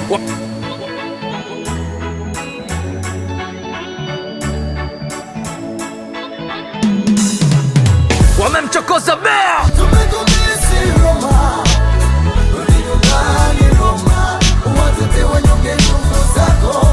Wamemchokoza bea. Tumegomesi Roma, rudi nyumbani Roma, uwatete wanyonge ndugu zako.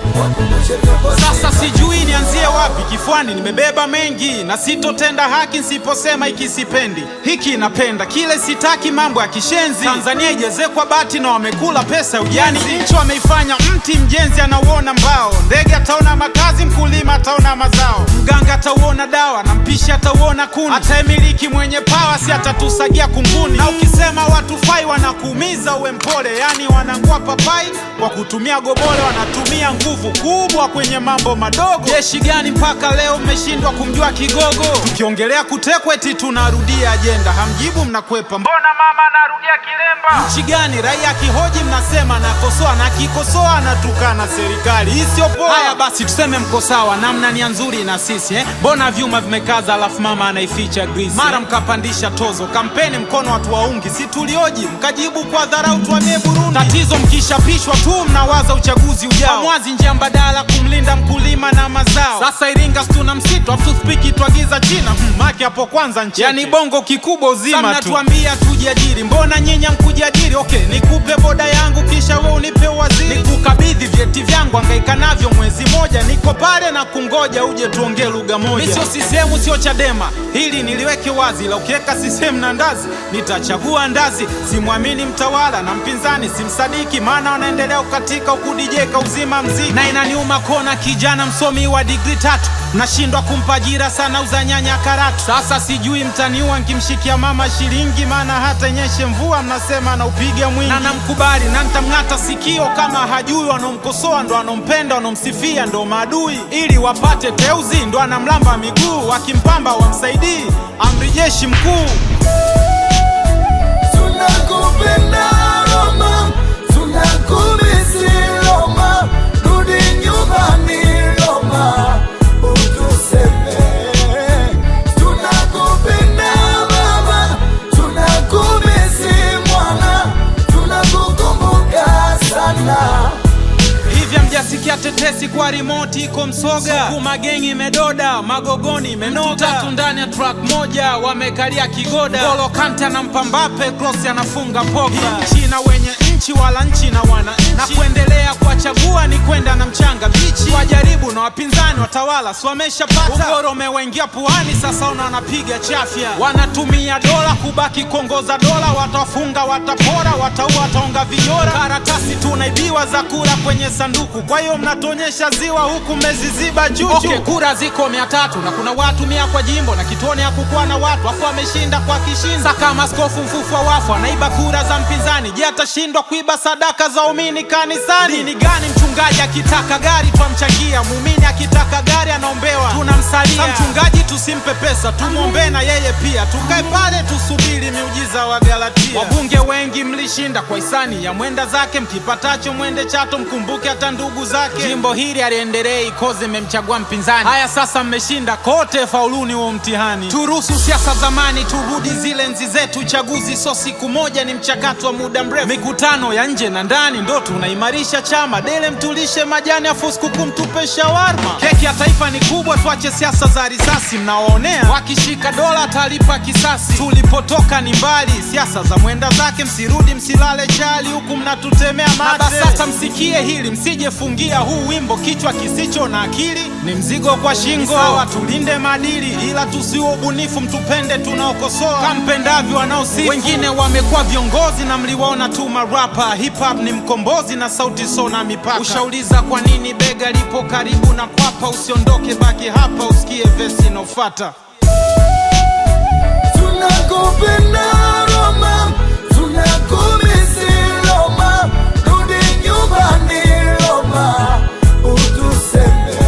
Sasa sijui nianzie wapi, kifuani nimebeba mengi, na sitotenda haki nsiposema ikisipendi. Hiki napenda, kile sitaki mambo ya kishenzi. Tanzania ijezekwa bati na wamekula pesa ujani. Nchi wameifanya mti, mjenzi anauona mbao. Ndege ataona makazi, mkulima ataona mazao. Mganga atauona dawa, na mpishi atauona kuni. Ataemiliki mwenye pawa, si atatusagia kunguni. Na ukisema watu fai wanakuumiza uwe mpole. Yani wanangua papai, kwa kutumia gobole wanatumia nguvu kubwa kwenye mambo madogo. Jeshi gani mpaka leo mmeshindwa kumjua kigogo? Tukiongelea kutekwa eti tunarudia ajenda, hamjibu mnakwepa. Mbona mama anarudia kilemba? Nchi gani raia kihoji mnasema nakosoa, na kikosoa anatukana serikali? Hii sio poa. Haya basi tuseme mko sawa, namna nia nzuri na sisi Mbona vyuma vimekaza alafu mama anaificha grease? Mara mkapandisha tozo, kampeni mkono watu waungi. Si tulioji mkajibu kwa dharau, tuamie Burundi. Tatizo mkishapishwa tu mnawaza uchaguzi ujao. Mwazi njia mbadala kumlinda mkulima na mazao. Sasa Iringa tuna msitu, afu tupiki tuagiza China. Maki hapo kwanza nchi. Yani bongo kikubwa uzima tu. Mnatuambia tujiajiri, mbona nyenya mkujiajiri? Okay, nikupe boda yangu kisha wewe unipe waziri. Nikukabidhi vyeti vyangu angaika navyo mwezi moja. Niko pale na kungoja uje tuongee lugha moja. Mimi sio CCM sio Chadema, hili niliweke wazi. La ukiweka CCM na ndazi, nitachagua ndazi. Simwamini mtawala na mpinzani simsadiki, maana wanaendelea ukatika ukudijeka uzima mziki. Na inaniuma kona kijana msomi wa degree 3 nashindwa kumpa ajira sana uza nyanya karatu. Sasa sijui mtaniua nkimshikia mama shilingi, maana hata nyeshe mvua mnasema na upiga mwingi. Na namkubali na nitamng'ata sikio kama hajui. Wanomkosoa ndo anompenda, wanomsifia ndo maadui. Ili wapate teuzi ndo anamlamba miguu, wakimpamba wamsaidii amri jeshi mkuu. Tunakupenda Roma, tunakumisi Roma, rudi nyumbani Roma, utuseme. Tunakupenda mama, tunakumisi mwana, tunakukumbuka sana. Hivya mjasikia tetesi kwa remote iko Msoga. Suku magengi medoda, magogoni menoga. Tatu ndani ya truck moja, wamekalia kigoda. Golo Kante na Mpambape, Kroos anafunga Pogba. China wenye nchi wala nchi na wana nchi. Na kuendelea kuwachagua ni kwenda na mchanga bichi. Wajaribu na wapinzani watawala si wameshapata. Ugoro umewaingia puani sasa wanapiga chafya. Wanatumia dola kubaki kongoza dola. Watafunga, watapora, wataua, wataonga vijora. Karatasi tunaibiwa za kura kwenye sanduku. Kwa hiyo mnatuonyesha ziwa huku meziziba juju. Okay, kura ziko 300 na kuna watu 100 kwa jimbo. Na kituoni hakukuwa na watu, wafu wameshinda kwa kishinda. Saka maskofu mfufwa wafu anaiba kura za mpinzani. Je, atashindwa kuiba sadaka za umini kanisani? Dini gani mchungaji akitaka gari twamchangia? Muumini akitaka gari anaombewa tunamsalia. Mchungaji tusimpe pesa, tumuombe na yeye pia. Tukae pale tusubiri miujiza wa Galatia. Wabunge wengi mlishinda kwa hisani ya mwenda zake. Mkipatacho mwende Chato mkumbuke hata ndugu zake. Jimbo hili aliendelei koze memchagua mpinzani. Haya sasa mmeshinda kote, fauluni huo mtihani. Turuhusu siasa zamani, turudi zile enzi zetu. Chaguzi so siku moja, ni mchakato wa muda mrefu. Mikutano ya nje na ndani ndo tunaimarisha chama. Dele mtulishe majani afu siku mtupe shawarma. Keki ya taifa ni kubwa, tuache siasa za risasi. Mnawaonea wakishika dola talipa kisasi. Tulipotoka ni mbali, siasa za mwenda zake. Msirudi msilale chali huku mnatutemea mate. Na sasa msikie hili, msije fungia huu wimbo. Kichwa kisicho na akili ni mzigo kwa shingo. Sawa tulinde madili, ila tusiwe ubunifu. Mtupende tunaokosoa kampendavyo wanaosifu. Wengine wamekuwa viongozi na mliwaona tu marapa. Hip hop ni mkombozi na sauti sona mipaka. Ushauliza kwa nini bega lipo karibu na kwapa? Usiondoke baki hapa usikie vesi inofata. Tunakupenda Roma, tunakumisi Roma, rudi nyumbani Roma, utuseme.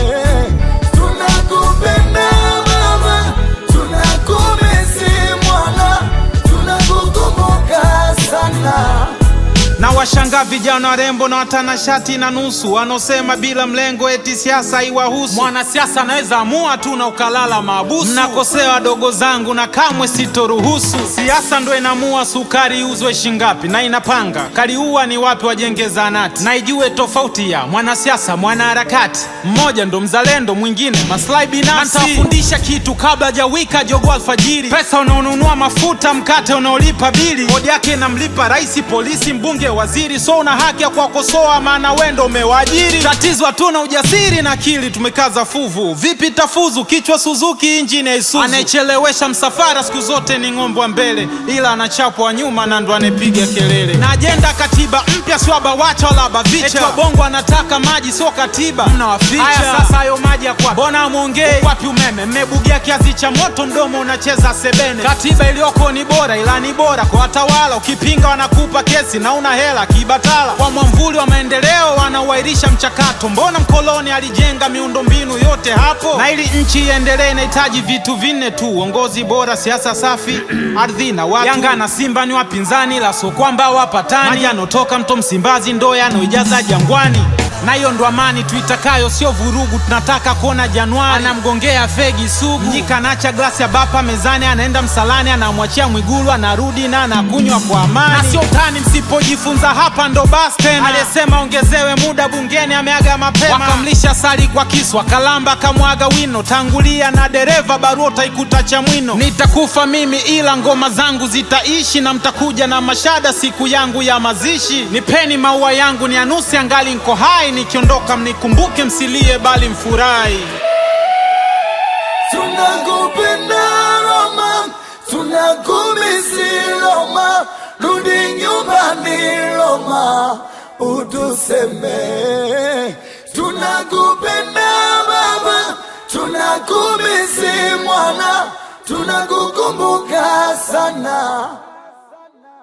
Tunakupenda mama, tunakumisi mwana, tunakukumbuka sana. Na Nikiwashangaa vijana warembo na watanashati na nusu wanaosema bila mlengo eti siasa haiwahusu. Mwanasiasa anaweza amua tu na ukalala maabusu. Mnakosea wadogo zangu na kamwe sitoruhusu. Siasa ndo inamua sukari iuzwe shingapi, na inapanga kaliua ni wapi wajenge zahanati. Na ijue tofauti ya mwanasiasa mwanaharakati. Mmoja ndo mzalendo, mwingine maslahi binafsi. Nitafundisha kitu kabla hajawika jogoo alfajiri. Pesa unaonunua mafuta, mkate unaolipa bili, kodi yake namlipa rais, polisi, mbunge, waziri. So una haki ya kuwakosoa maana wendo umewaajiri. Tatizo hatuna ujasiri na akili tumekaza fuvu. Vipi tafuzu kichwa Suzuki injini Isuzu. Anayechelewesha msafara siku zote ni ng'ombe wa mbele, ila anachapwa nyuma na ndo anepiga kelele. Na ajenda katiba mpya sio bawacha wala bavicha. Eti wabongo anataka maji sio katiba, mnawaficha. Haya sasa hayo maji ya kwa mbona muongee? Wapi umeme? Mmebugia kiasi cha moto mdomo unacheza sebene. Katiba iliyoko ni bora, ila ni bora kwa watawala. Ukipinga wanakupa kesi na una hela kibatala. Kwa mwamvuli wa maendeleo wanauairisha mchakato. Mbona mkoloni alijenga miundombinu yote hapo? Na ili nchi iendelee inahitaji vitu vinne tu: uongozi bora, siasa safi, ardhi na watu. Yanga na Simba ni wapinzani, la so kwamba wapatani. Maji yanotoka mto Msimbazi ndo yanoijaza Jangwani. Na hiyo ndo amani tuitakayo, sio vurugu. Tunataka kuona Januari. Anamgongea fegi Sugu, Mnyika anacha glasi ya bapa mezani, anaenda msalani, anamwachia Mwigulu, anarudi na anakunywa kwa amani. Na sio utani, msipojifunza hapa ndo basi tena. Aliyesema ongezewe muda bungeni ameaga mapema. Wakamlisha sali kwa kisu, akalamba kamwaga wino. Tangulia na dereva, barua utaikuta Chamwino. Nitakufa mimi ila ngoma zangu zitaishi, na mtakuja na mashada siku yangu ya mazishi. Nipeni maua yangu ni anusi angali nko hai, nikiondoka mnikumbuke msilie bali mfurahi. Tunakupenda Roma, tunakumisi Roma, rudi nyumbani Roma, utuseme. Tunakupenda baba, tunakumisi mwana, tunakukumbuka sana.